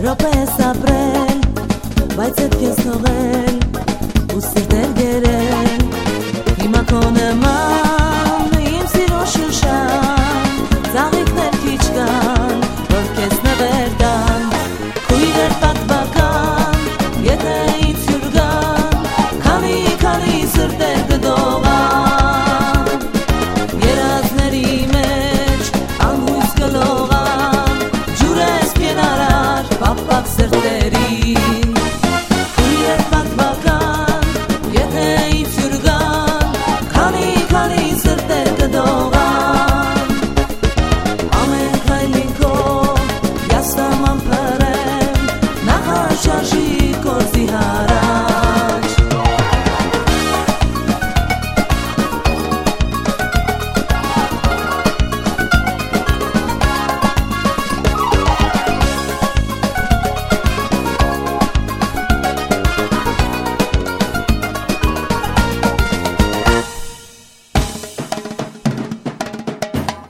րոպե ես ապրել, բայց էդ քեզ թողել ու սիրտեր գերել, հիմա քո նման իմ սիրո շուշան, ծաղիկներ քիչ կան, որ քեզ նվեր տան, քույրեր պատվական, եթե ինձ հյուր գան, քանի սրտեր կդողան, երազների մեջ անհույս կլողան, ջուր ես պենարար, պապապ սրտերի, քույրեր պատվական, եթե ինձ հյուր գան, քանի սրտեր կդողան, ամեն քայլինքով яստաման փրեմ, նախաշարժի գործի հարաջ,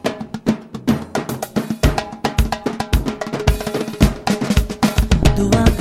դու